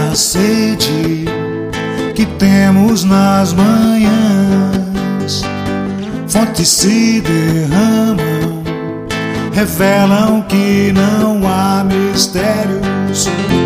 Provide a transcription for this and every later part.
bela sede que temos nas manhãs. Fontes se derramam, revelam que não há mistérios.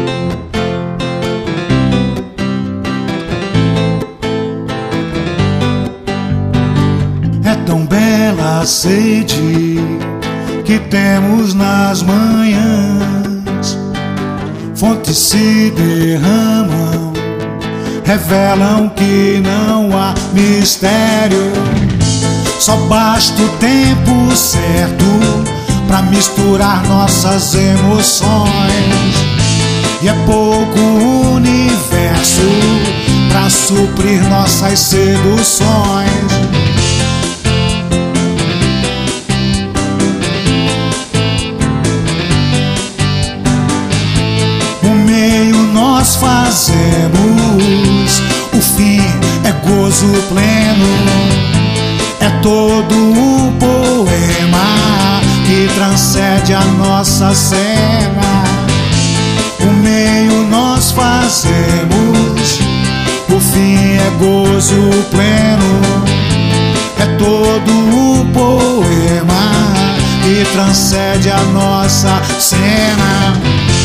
É tão bela a sede que temos nas manhãs. Fontes se derramam, revelam que não há mistério. Só basta o tempo certo pra misturar nossas emoções. E é pouco o universo pra suprir nossas seduções. Nós fazemos, o fim é gozo pleno. É todo um poema que transcende a nossa cena. O meio nós fazemos, o fim é gozo pleno. É todo um poema que transcende a nossa cena.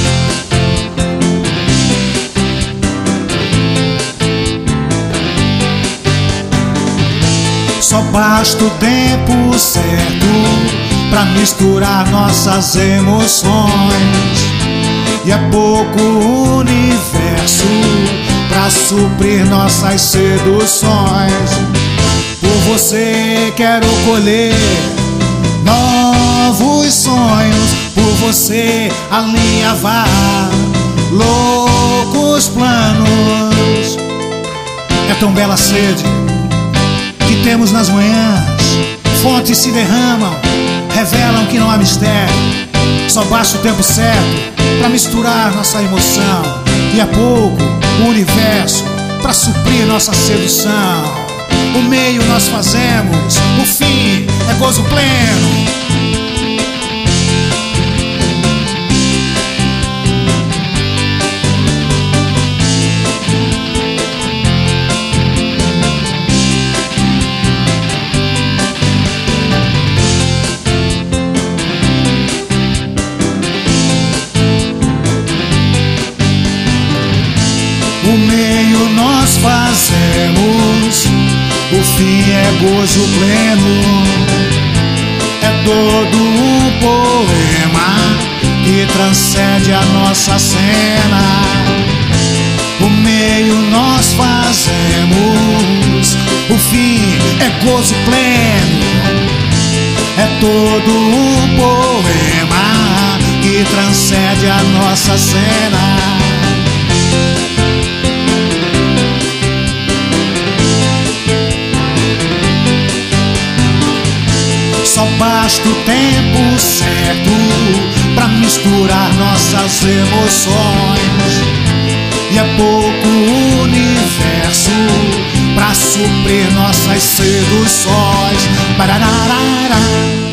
Só basta o tempo certo pra misturar nossas emoções. E é pouco o universo pra suprir nossas seduções. Por você quero colher novos sonhos, por você alinhavar loucos planos. É tão bela a sede que temos nas manhãs. Fontes se derramam, revelam que não há mistério. Só basta o tempo certo pra misturar nossa emoção. E é pouco o universo pra suprir nossa sedução. O meio nós fazemos, o fim é gozo pleno. O meio nós fazemos, o fim é gozo pleno. É todo um poema que transcende a nossa cena. O meio nós fazemos, o fim é gozo pleno. É todo um poema que transcende a nossa cena. Só basta o tempo certo pra misturar nossas emoções. E é pouco o universo pra suprir nossas seduções. Barararara.